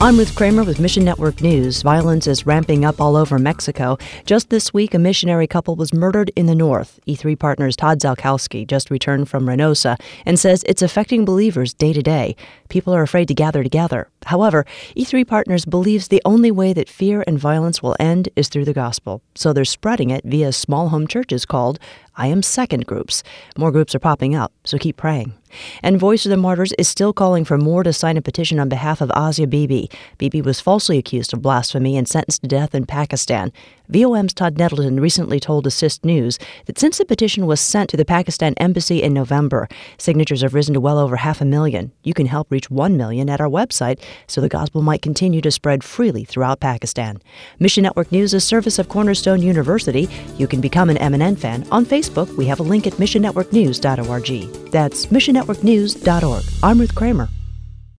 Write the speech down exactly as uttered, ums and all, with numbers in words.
I'm Ruth Kramer with Mission Network News. Violence is ramping up all over Mexico. Just this week, a missionary couple was murdered in the north. E three Partners Todd Zalkowski just returned from Reynosa and says it's affecting believers day to day. People are afraid to gather together. However, E three Partners believes the only way that fear and violence will end is through the gospel. So they're spreading it via small home churches called I Am Second groups. More groups are popping up, so keep praying. And Voice of the Martyrs is still calling for more to sign a petition on behalf of Asia Bibi. Bibi was falsely accused of blasphemy and sentenced to death in Pakistan. V O M's Todd Nettleton recently told Assist News that since the petition was sent to the Pakistan embassy in November, signatures have risen to well over half a million. You can help reach one million at our website so the gospel might continue to spread freely throughout Pakistan. Mission Network News is a service of Cornerstone University. You can become an M N N fan. On Facebook, we have a link at mission network news dot org. That's mission network news dot org. I'm Ruth Kramer.